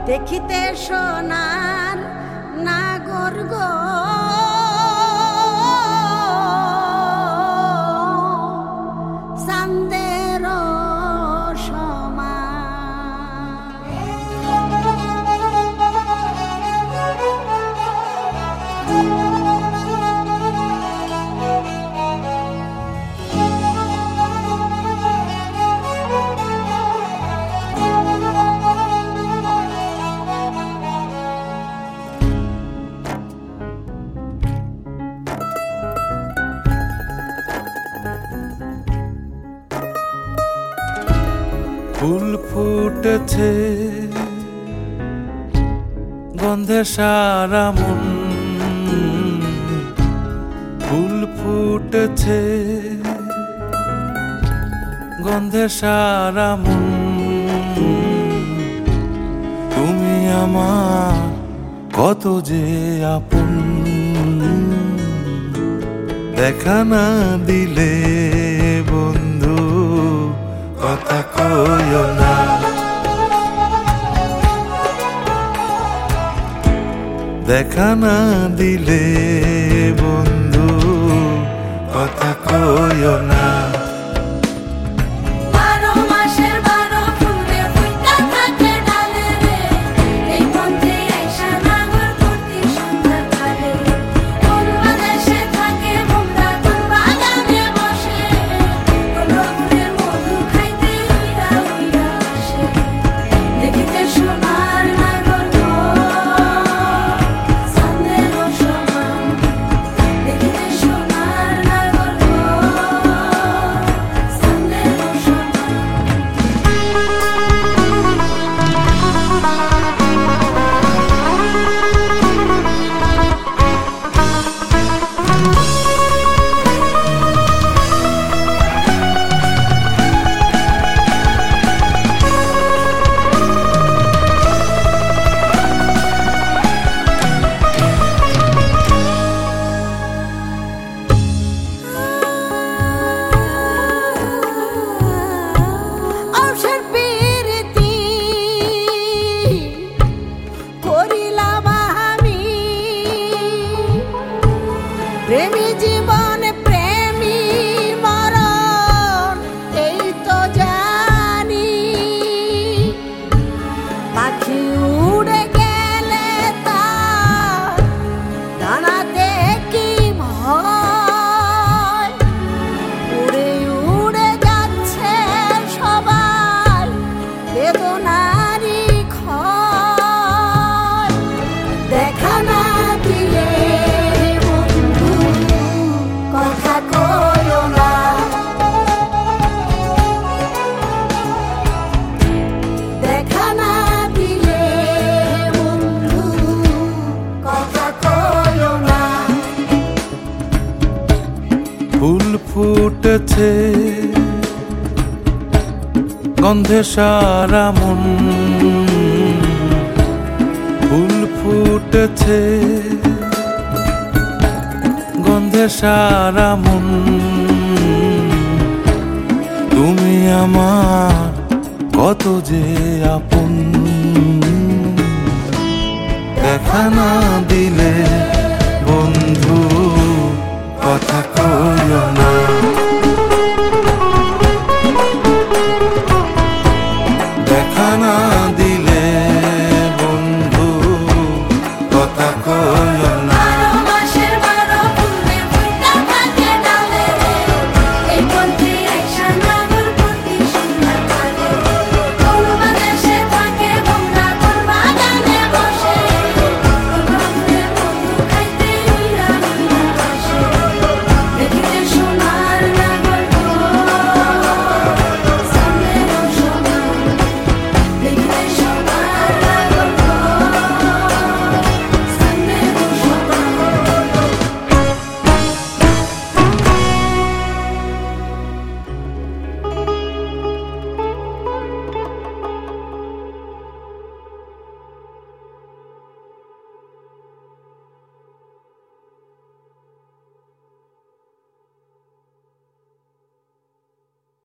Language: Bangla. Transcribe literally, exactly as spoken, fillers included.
দেখিতে সোনার নাগর গো চাঁদের ফুল ফুটেছে গন্ধে সারা মন, ফুল ফুটেছে গন্ধে সারা মন। তুমি আমার কত যে আপন, দেখা না দিলে বন্ধু কথা কইও না। দেখা না দিলে বন্ধু কথা কইও না। প্রেমী জীবন প্রেমী মরণ এই তো জানি, পাখি উড়ে গেলে তার ডানাতে কি ভয়, উড়ে উড়ে যাচ্ছে সবাই বেদনারি ক্ষয়। দেখা না দিলে ফুল ফুটেছে গন্ধে সারা মন, ফুল ফুটেছে গন্ধে সারা মন। তুমি আমার কত যে আপন, দেখা না দিলে বন্ধু কথা কইও না।